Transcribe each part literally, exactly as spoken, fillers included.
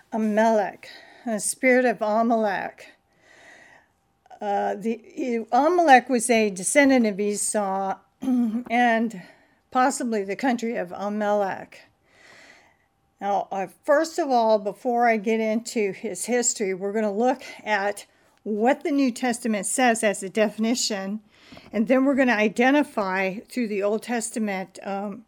Amalek, the spirit of Amalek. Uh, the Amalek was a descendant of Esau and possibly the country of Amalek. Now, uh, first of all, before I get into his history, we're going to look at what the New Testament says as a definition, and then we're going to identify through the Old Testament um,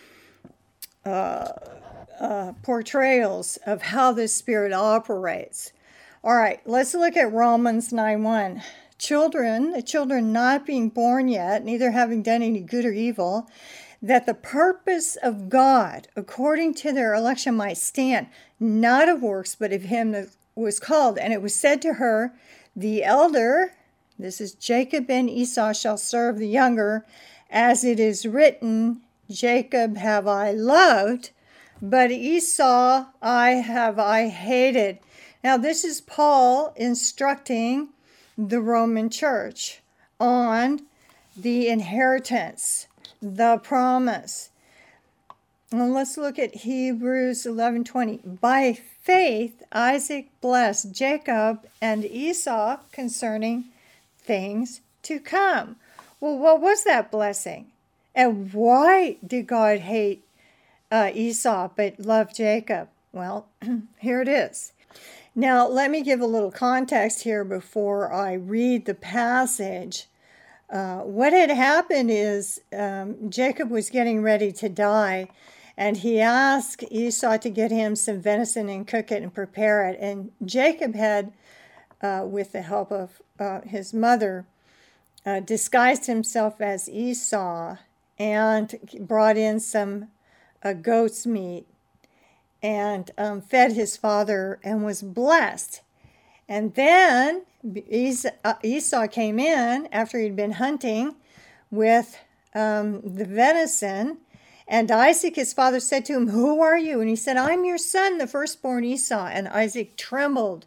uh, uh, portrayals of how this spirit operates. All right, let's look at Romans nine one. Children, the children not being born yet, neither having done any good or evil, that the purpose of God, according to their election, might stand, not of works, but of him that was called. And it was said to her, the elder, this is Jacob and Esau, shall serve the younger, as it is written, Jacob have I loved, but Esau I have I hated. Now, this is Paul instructing the Roman church on the inheritance, the promise. Well, let's look at Hebrews eleven twenty. By faith, Isaac blessed Jacob and Esau concerning things to come. Well, what was that blessing? And why did God hate uh, Esau but love Jacob? Well, here it is. Now, let me give a little context here before I read the passage. Uh, what had happened is um, Jacob was getting ready to die, and he asked Esau to get him some venison and cook it and prepare it. And Jacob had, uh, with the help of uh, his mother, uh, disguised himself as Esau and brought in some uh, goat's meat and um, fed his father and was blessed. And then Esau came in after he'd been hunting with um, the venison, and Isaac, his father, said to him, who are you? And he said, I'm your son, the firstborn Esau. And Isaac trembled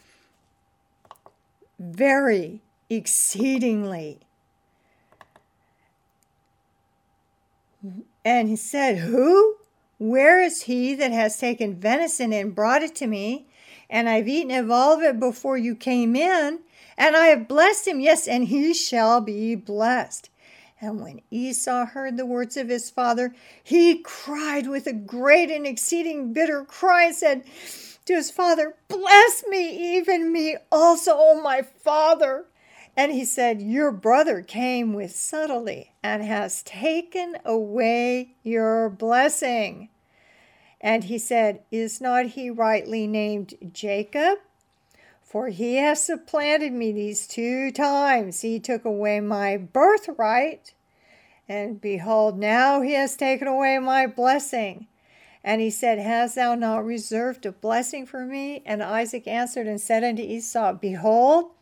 very exceedingly. And he said, who? Where is he that has taken venison and brought it to me? And I've eaten of all of it before you came in, and I have blessed him, yes, and he shall be blessed. And when Esau heard the words of his father, he cried with a great and exceeding bitter cry and said to his father, bless me, even me also, O my father. And he said, your brother came with subtlety and has taken away your blessing. And he said, is not he rightly named Jacob? For he has supplanted me these two times. He took away my birthright, and behold, now he has taken away my blessing. And he said, hast thou not reserved a blessing for me? And Isaac answered and said unto Esau, behold,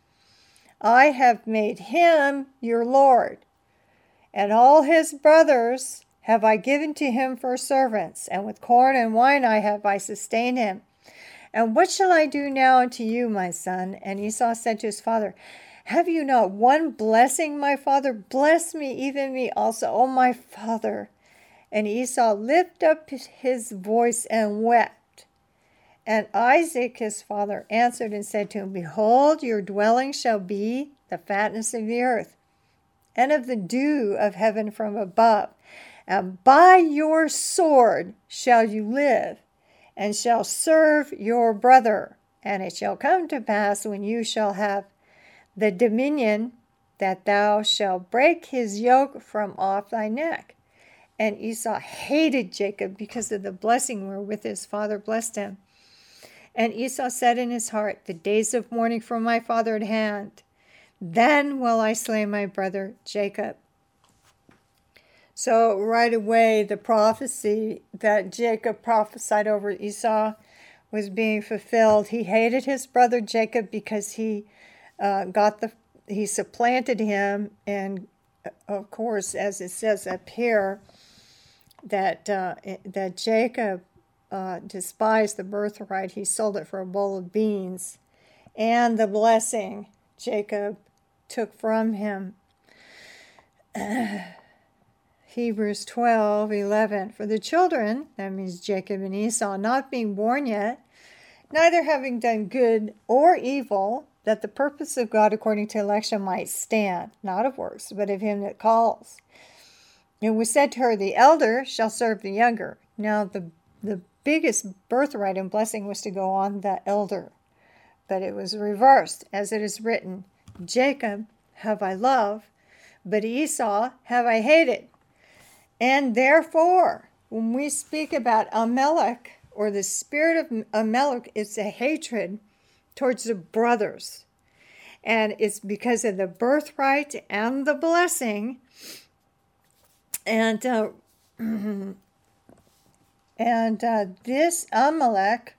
I have made him your Lord, and all his brothers have I given to him for servants, and with corn and wine I have I sustained him. And what shall I do now unto you, my son? And Esau said to his father, have you not one blessing, my father? Bless me, even me also, O my father. And Esau lifted up his voice and wept. And Isaac his father answered and said to him, behold, your dwelling shall be the fatness of the earth, and of the dew of heaven from above. And by your sword shall you live, and shall serve your brother. And it shall come to pass, when you shall have the dominion, that thou shalt break his yoke from off thy neck. And Esau hated Jacob because of the blessing wherewith his father blessed him. And Esau said in his heart, the days of mourning for my father at hand, then will I slay my brother Jacob. So right away, the prophecy that Jacob prophesied over Esau was being fulfilled. He hated his brother Jacob because he uh, got the he supplanted him, and of course, as it says up here, that uh, that Jacob uh, despised the birthright. He sold it for a bowl of beans, and the blessing Jacob took from him. Hebrews twelve eleven. For the children, that means Jacob and Esau, not being born yet, neither having done good or evil, that the purpose of God according to election might stand, not of works, but of him that calls. It was said to her, the elder shall serve the younger. Now the, the biggest birthright and blessing was to go on the elder. But it was reversed, as it is written, Jacob have I loved, but Esau have I hated. And therefore, when we speak about Amalek, or the spirit of Amalek, it's a hatred towards the brothers. And it's because of the birthright and the blessing. And uh, and uh, this Amalek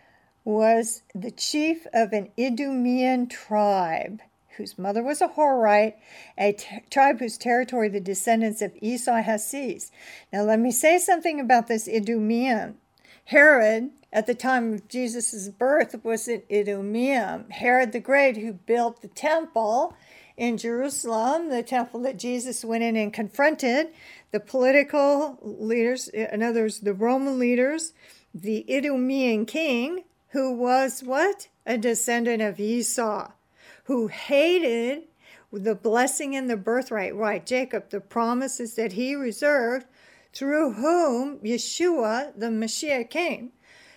was the chief of an Idumean tribe, whose mother was a Horite, a t- tribe whose territory the descendants of Esau has seized. Now let me say something about this Idumean. Herod, at the time of Jesus' birth, was in Idumea. Herod the Great, who built the temple in Jerusalem, the temple that Jesus went in and confronted the political leaders, in other words, the Roman leaders, the Idumean king, who was what? A descendant of Esau, who hated the blessing and the birthright. Right, Jacob, the promises that he reserved, through whom Yeshua, the Messiah, came.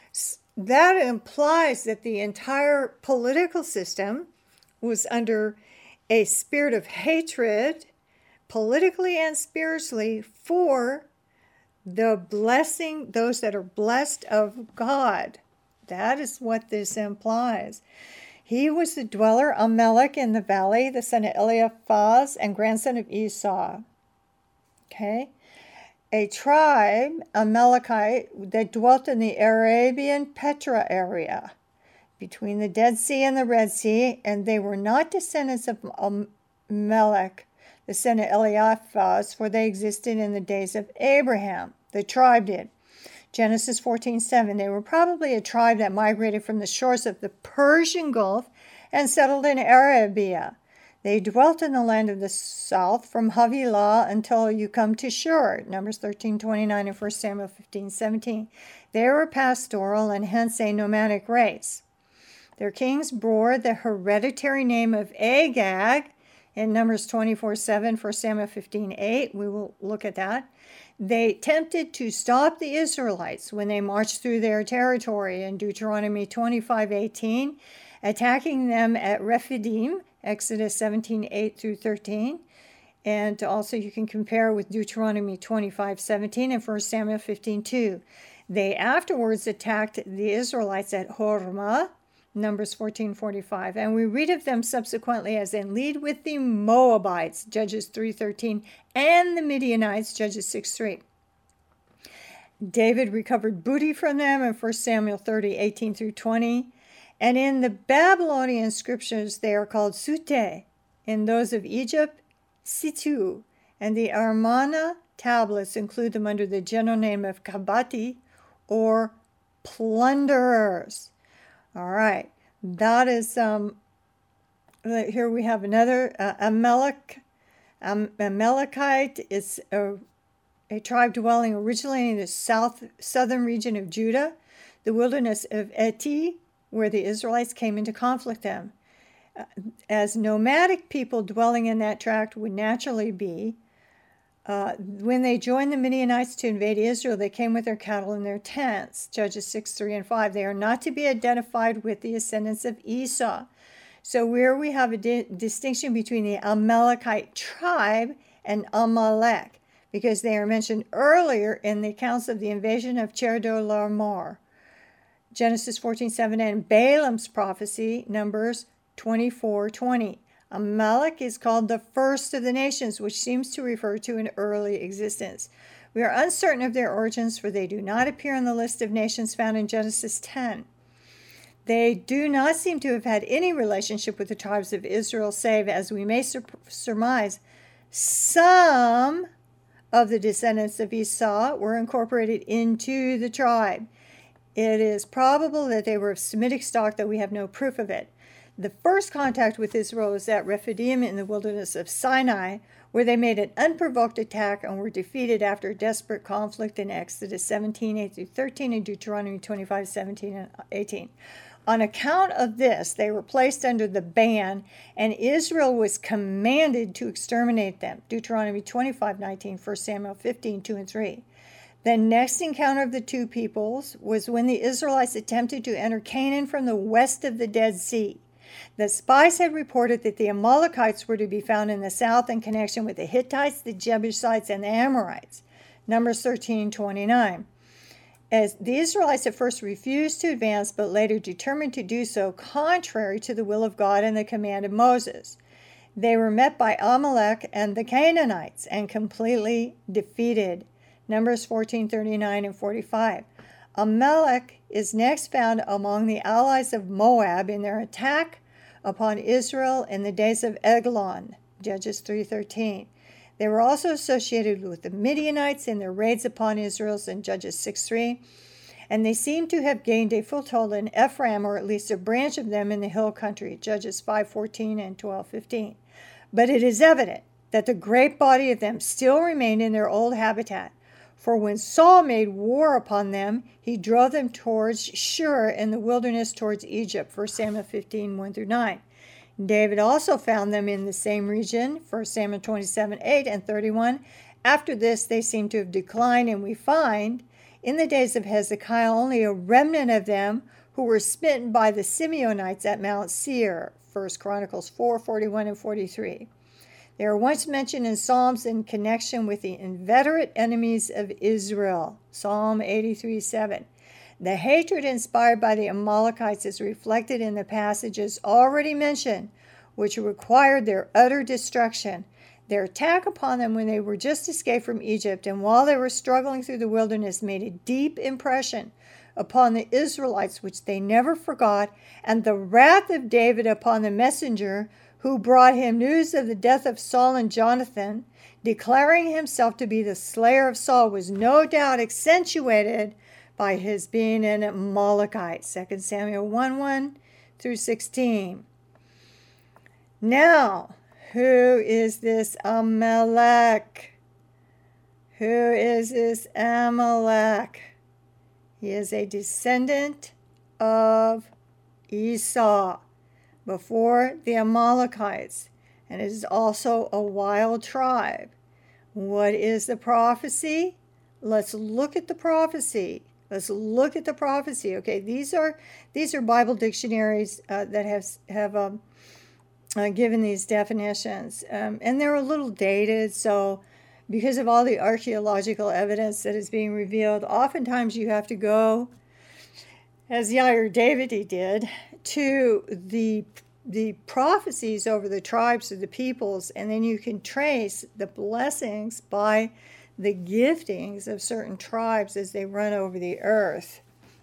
That implies that the entire political system was under a spirit of hatred, politically and spiritually, for the blessing, those that are blessed of God. That is what this implies. He was the dweller, Amalek, in the valley, the son of Eliphaz and grandson of Esau. Okay? A tribe, Amalekite, that dwelt in the Arabian Petra area, between the Dead Sea and the Red Sea, and they were not descendants of Amalek, the son of Eliphaz, for they existed in the days of Abraham. The tribe did. Genesis fourteen seven. They were probably a tribe that migrated from the shores of the Persian Gulf and settled in Arabia. They dwelt in the land of the south from Havilah until you come to Shur, Numbers thirteen twenty-nine and First Samuel fifteen seventeen. They were pastoral and hence a nomadic race. Their kings bore the hereditary name of Agag in Numbers twenty-four seven, First Samuel fifteen eight. We will look at that. They attempted to stop the Israelites when they marched through their territory in Deuteronomy twenty-five eighteen, attacking them at Rephidim, Exodus seventeen eight through thirteen. And also you can compare with Deuteronomy twenty-five seventeen and First Samuel fifteen two. They afterwards attacked the Israelites at Hormah, Numbers fourteen forty-five. And we read of them subsequently as in lead with the Moabites, Judges three thirteen, and the Midianites, Judges six three. David recovered booty from them in First Samuel thirty eighteen through twenty. And in the Babylonian scriptures, they are called Sute. In those of Egypt, Situ. And the Amarna tablets include them under the general name of Kabati, or plunderers. All right, that is, um, here we have another, uh, Amalek, um, Amalekite is a, a tribe dwelling originally in the south southern region of Judah, the wilderness of Eti, where the Israelites came into conflict with them. Uh, as nomadic people dwelling in that tract would naturally be, Uh, when they joined the Midianites to invade Israel, they came with their cattle and their tents. Judges six, three, and five. They are not to be identified with the descendants of Esau. So where we have a di- distinction between the Amalekite tribe and Amalek, because they are mentioned earlier in the accounts of the invasion of Chedorlaomer. Genesis fourteen seven and Balaam's prophecy, Numbers twenty-four twenty. Amalek is called the first of the nations, which seems to refer to an early existence. We are uncertain of their origins, for they do not appear on the list of nations found in Genesis ten. They do not seem to have had any relationship with the tribes of Israel, save, as we may sur- surmise, some of the descendants of Esau were incorporated into the tribe. It is probable that they were of Semitic stock, though we have no proof of it. The first contact with Israel was at Rephidim in the wilderness of Sinai, where they made an unprovoked attack and were defeated after a desperate conflict in Exodus seventeen, eight through thirteen, and Deuteronomy twenty-five, seventeen and eighteen. On account of this, they were placed under the ban, and Israel was commanded to exterminate them. Deuteronomy twenty-five, nineteen, First Samuel fifteen, two and three. The next encounter of the two peoples was when the Israelites attempted to enter Canaan from the west of the Dead Sea. The spies had reported that the Amalekites were to be found in the south in connection with the Hittites, the Jebusites, and the Amorites. Numbers thirteen, twenty-nine. As the Israelites at first refused to advance, but later determined to do so contrary to the will of God and the command of Moses. They were met by Amalek and the Canaanites and completely defeated. Numbers fourteen, thirty-nine and forty-five. Amalek is next found among the allies of Moab in their attack upon Israel in the days of Eglon, Judges three thirteen. They were also associated with the Midianites in their raids upon Israel in Judges six three, and they seem to have gained a foothold in Ephraim, or at least a branch of them in the hill country, Judges five fourteen and twelve fifteen. But it is evident that the great body of them still remained in their old habitat. For when Saul made war upon them, he drove them towards Shur in the wilderness towards Egypt, First Samuel fifteen, one through nine. David also found them in the same region, First Samuel twenty-seven, eight and thirty-one. After this, they seem to have declined, and we find in the days of Hezekiah only a remnant of them who were smitten by the Simeonites at Mount Seir, First Chronicles four, forty-one and forty-three. They are once mentioned in Psalms in connection with the inveterate enemies of Israel, Psalm eighty-three, seven. The hatred inspired by the Amalekites is reflected in the passages already mentioned, which required their utter destruction. Their attack upon them when they were just escaped from Egypt and while they were struggling through the wilderness made a deep impression upon the Israelites, which they never forgot, and the wrath of David upon the messenger who brought him news of the death of Saul and Jonathan, declaring himself to be the slayer of Saul, was no doubt accentuated by his being an Amalekite. Second Samuel one, one through sixteen. Now, who is this Amalek? Who is this Amalek? He is a descendant of Esau before the Amalekites, and it is also a wild tribe. What is the prophecy? Let's look at the prophecy. Let's look at the prophecy. Okay, these are these are Bible dictionaries uh, that have have um, uh, given these definitions, um, and they're a little dated. So, because of all the archaeological evidence that is being revealed, oftentimes you have to go, as Yair David did, to the the prophecies over the tribes of the peoples, and then you can trace the blessings by the giftings of certain tribes as they run over the earth.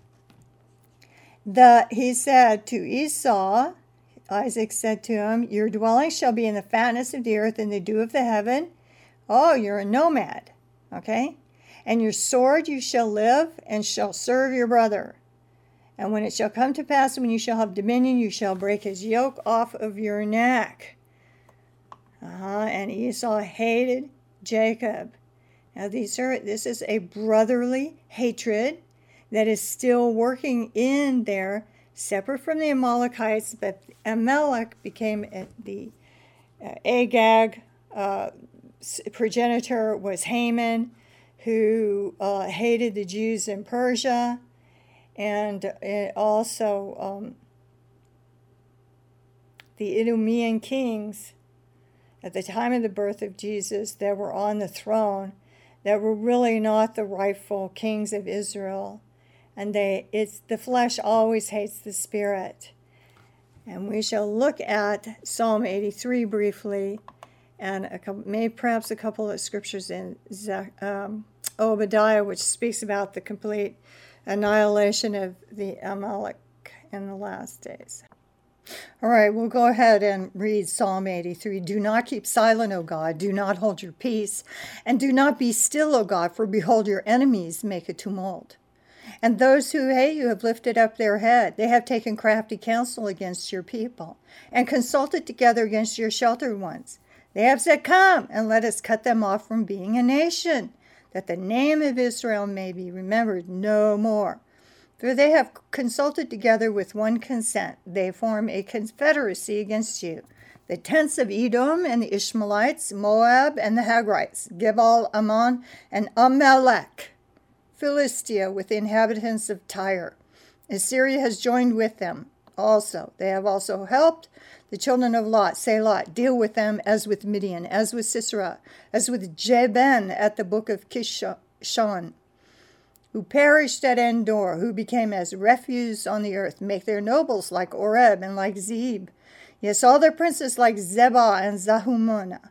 The, he said to Esau, Isaac said to him, your dwelling shall be in the fatness of the earth and the dew of the heaven. Oh, you're a nomad, okay? And your sword you shall live and shall serve your brother. And when it shall come to pass, when you shall have dominion, you shall break his yoke off of your neck. Uh-huh. And Esau hated Jacob. Now, these are, this is a brotherly hatred that is still working in there, separate from the Amalekites, but Amalek became a, the uh, Agag uh, progenitor was Haman, who uh, hated the Jews in Persia, and uh, also um, the Idumean kings at the time of the birth of Jesus that were on the throne, that were really not the rightful kings of Israel. And they it's the flesh always hates the spirit. And we shall look at Psalm eighty-three briefly, and a couple, maybe perhaps a couple of scriptures in um, Obadiah, which speaks about the complete annihilation of the Amalek in the last days. All right, we'll go ahead and read Psalm eighty-three. Do not keep silent, O God. Do not hold your peace. And do not be still, O God, for behold, your enemies make a tumult. And those who hate you have lifted up their head. They have taken crafty counsel against your people and consulted together against your sheltered ones. They have said, come and let us cut them off from being a nation, that the name of Israel may be remembered no more. For they have consulted together with one consent. They form a confederacy against you. The tents of Edom and the Ishmaelites, Moab and the Hagrites, Gebal, Ammon, and Amalek, Philistia with the inhabitants of Tyre. Assyria has joined with them also. They have also helped the children of Lot, Selah, deal with them as with Midian, as with Sisera, as with Jabin at the brook of Kishon, who perished at Endor, who became as refuse on the earth, make their nobles like Oreb and like Zeb. Yes, all their princes like Zebah and Zahumona,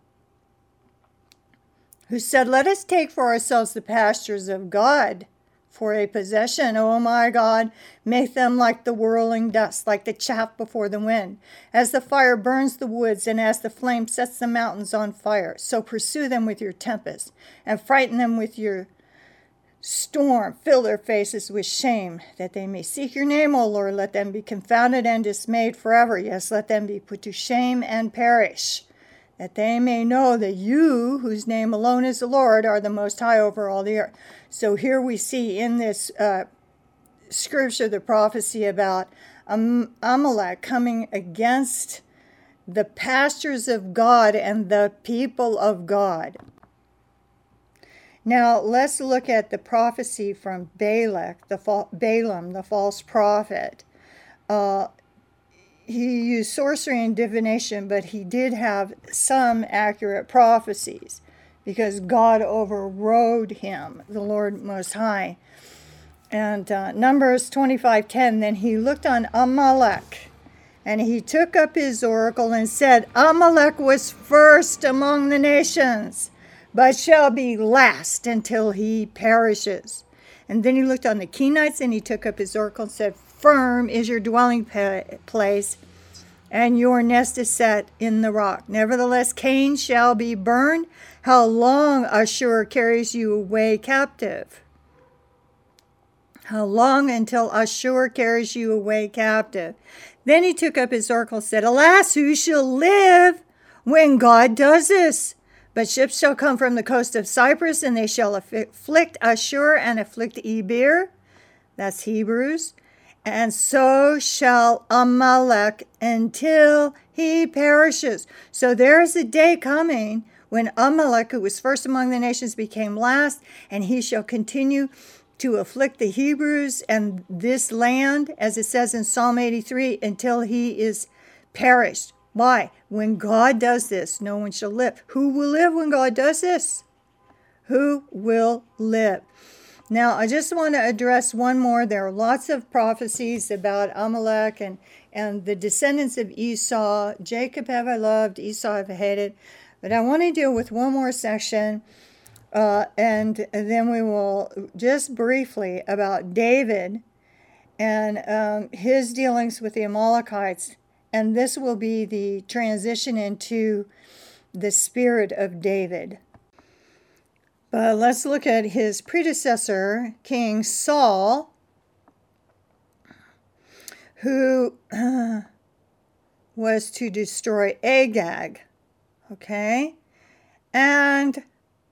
who said, let us take for ourselves the pastures of God for a possession. O my God, make them like the whirling dust, like the chaff before the wind. As the fire burns the woods and as the flame sets the mountains on fire, so pursue them with your tempest and frighten them with your storm. Fill their faces with shame, that they may seek your name, O Lord. Let them be confounded and dismayed forever. Yes, let them be put to shame and perish, that they may know that you, whose name alone is the Lord, are the Most High over all the earth. So here we see in this uh, scripture the prophecy about um, Amalek coming against the pastures of God and the people of God. Now, let's look at the prophecy from Balak, the fa- Balaam, the false prophet. Uh, he used sorcery and divination, but he did have some accurate prophecies because God overrode him, the Lord Most High. And uh, Numbers twenty-five ten, then he looked on Amalek, and he took up his oracle and said, Amalek was first among the nations, but shall be last until he perishes. And then he looked on the Kenites, and he took up his oracle and said, firm is your dwelling place, and your nest is set in the rock. Nevertheless, Cain shall be burned. How long Ashur carries you away captive? How long until Ashur carries you away captive? Then he took up his oracle and said, alas, who shall live when God does this? But ships shall come from the coast of Cyprus, and they shall afflict Ashur and afflict Eber. That's Hebrews. And so shall Amalek until he perishes. So there is a day coming when Amalek, who was first among the nations, became last, and he shall continue to afflict the Hebrews and this land, as it says in Psalm eighty-three, until he is perished. Why? When God does this, no one shall live. Who will live when God does this? Who will live? Now, I just want to address one more. There are lots of prophecies about Amalek and, and the descendants of Esau. Jacob have I loved, Esau have I hated. But I want to deal with one more section, uh, and, and then we will just briefly about David and um, his dealings with the Amalekites. And this will be the transition into the spirit of David. But let's look at his predecessor, King Saul, who uh, was to destroy Agag. Okay? And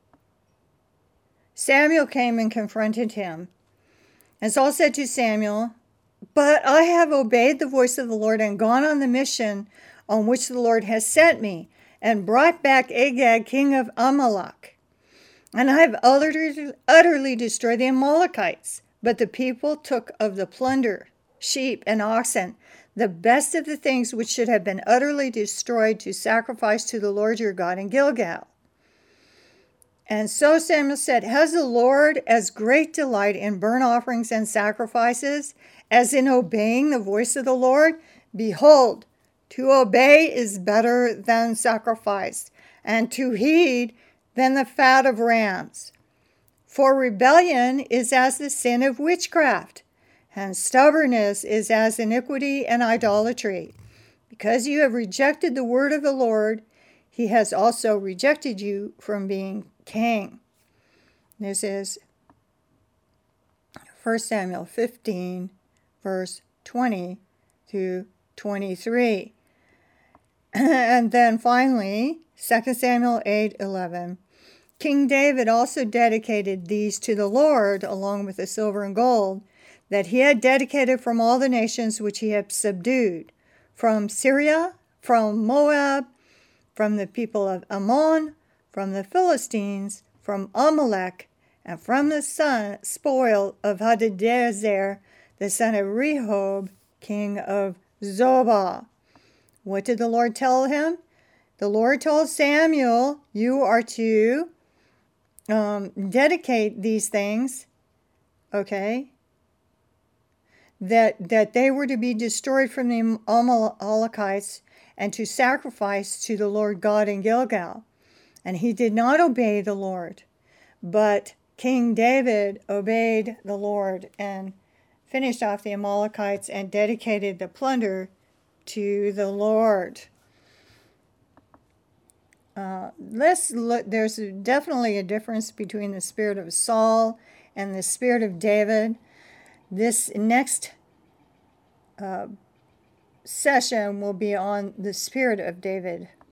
Samuel came and confronted him. And Saul said to Samuel, but I have obeyed the voice of the Lord and gone on the mission on which the Lord has sent me, and brought back Agag, king of Amalek. And I have utterly, utterly destroyed the Amalekites. But the people took of the plunder, sheep and oxen, the best of the things which should have been utterly destroyed, to sacrifice to the Lord your God in Gilgal. And so Samuel said, has the Lord as great delight in burnt offerings and sacrifices as in obeying the voice of the Lord? Behold, to obey is better than sacrifice, and to heed than the fat of rams. For rebellion is as the sin of witchcraft, and stubbornness is as iniquity and idolatry. Because you have rejected the word of the Lord, he has also rejected you from being king. This is First Samuel fifteen, verse twenty through twenty-three. And then finally, Second Samuel eight eleven. King David also dedicated these to the Lord, along with the silver and gold, that he had dedicated from all the nations which he had subdued, from Syria, from Moab, from the people of Ammon, from the Philistines, from Amalek, and from the son, spoil of Hadadezer, the son of Rehob, king of Zobah. What did the Lord tell him? The Lord told Samuel, you are to um, dedicate these things, okay, that, that they were to be destroyed from the Amalekites and to sacrifice to the Lord God in Gilgal. And he did not obey the Lord, but King David obeyed the Lord and finished off the Amalekites and dedicated the plunder to the Lord. Uh, let's look. There's definitely a difference between the spirit of Saul and the spirit of David. This next uh, session will be on the spirit of David.